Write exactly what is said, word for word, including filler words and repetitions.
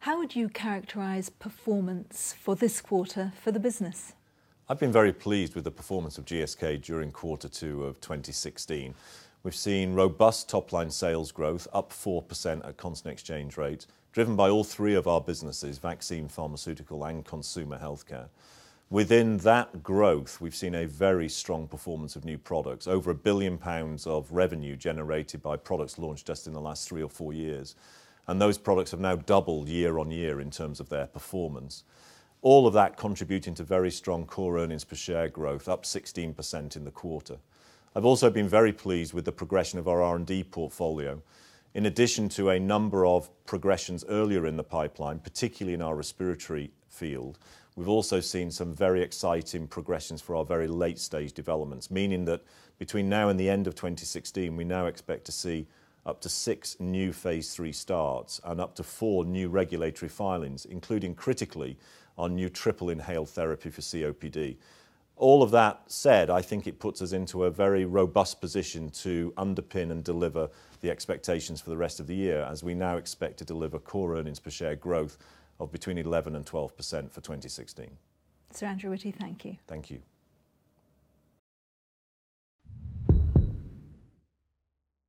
How would you characterise performance for this quarter for the business? I've been very pleased with the performance of G S K during quarter two of twenty sixteen. We've seen robust top-line sales growth, up four percent at constant exchange rates, driven by all three of our businesses, vaccine, pharmaceutical and consumer healthcare. Within that growth, we've seen a very strong performance of new products, over a billion pounds of revenue generated by products launched just in the last three or four years. And those products have now doubled year on year in terms of their performance. All of that contributing to very strong core earnings per share growth, up sixteen percent in the quarter. I've also been very pleased with the progression of our R and D portfolio. In addition to a number of progressions earlier in the pipeline, particularly in our respiratory field, we've also seen some very exciting progressions for our very late-stage developments, meaning that between now and the end of twenty sixteen, we now expect to see up to six new phase three starts and up to four new regulatory filings, including critically our new triple inhaled therapy for C O P D. All of that said, I think it puts us into a very robust position to underpin and deliver the expectations for the rest of the year, as we now expect to deliver core earnings per share growth of between eleven and twelve percent for twenty sixteen. Sir Andrew Witty, thank you. Thank you.